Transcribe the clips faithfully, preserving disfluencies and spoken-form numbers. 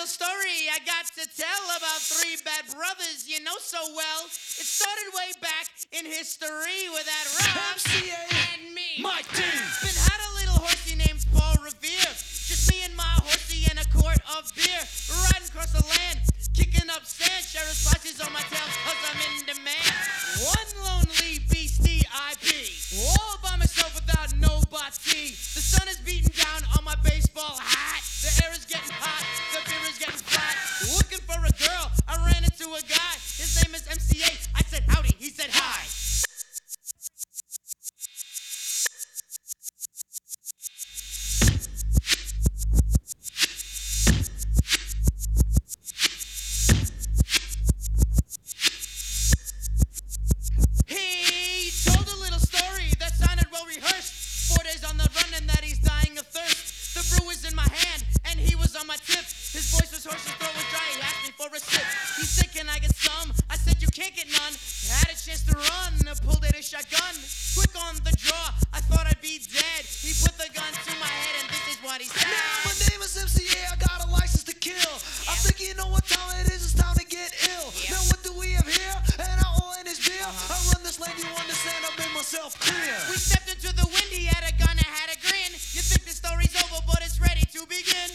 little story I got to tell about three bad brothers you know so well. It started way back in history with that Rob M C A and me. Mike D. Been had a little horsey named Paul Revere. Just me and my horsey and a quart of beer. Riding across the land, kicking up sand. Sheriff's posses on my tail cause I'm in demand. One lonely beastie I be. All by myself without nobody. The sun is beating down on my baseball hat. The air is getting hot, the beer is getting flat. Looking for a girl, I ran into a guy. His name is M C A. I said howdy, he said hi. He told a little story that sounded well rehearsed. Four days on the run and that he's dying of thirst. The brew was in my hand and he was on my tip. His voice was hoarse, his throat was dry. He asked me for a sip. He's sick, can I get some? I said you can't get none. Had a chance to run, I pulled out a shotgun. Quick on the draw, I thought I'd be dead. He put the gun to my head and this is what he said. Now my name is M C A, I got a license to kill. I think you know what time it is, it's time to get ill. Yeah. Now what do we have here? And I oil in this beer. I run this land, you understand, I made myself clear. We stepped into the wind, he had a gun, I had a grin. You think the story's over, but it's ready to begin.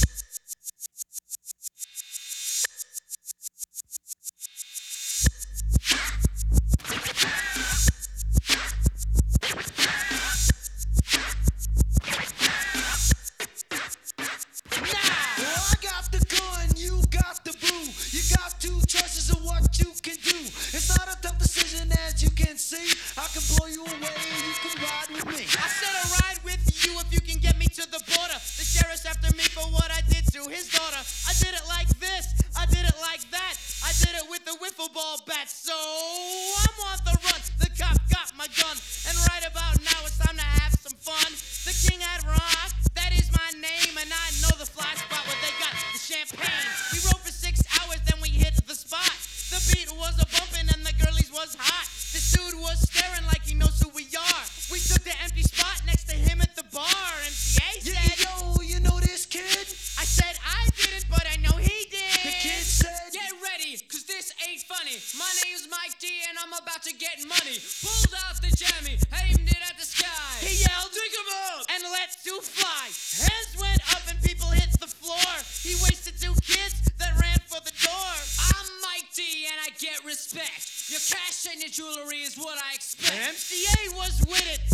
Well, I got the gun, you got the boo. You got two choices of what you can do. It's not a tough decision as you can see. I can blow you away and you can ride with me. I said I'll ride with you if you can get me to the border. The sheriff's after me for what I did to his daughter. I did it like this, I did it like that. I did it with a wiffle ball bat. So I'm on the run, the cop got my gun. And right about now it's time to have some fun. The king had rock, that is my name. And I know the fly spot where they got the champagne. We rode for six hours, then we hit the spot. The beat was a bumpin' and the girlies was hot. This dude was staring like he knows who we are. We took the empty spot next to him at the bar. M C A Yeah, said, yo, you know this kid? I said I didn't, but I know he did. The kid said, Get ready, cause this ain't funny. My name's Mike D and I'm about to get money. Pulled out the jammy, aimed it at the sky. He yelled, Dig 'em up! and let two fly. Hands went up and people hit the floor. He wasted two kids that ran for the door. I'm Mike D and I get respect. Your cash and your jewelry is what I expect. M C A was with it.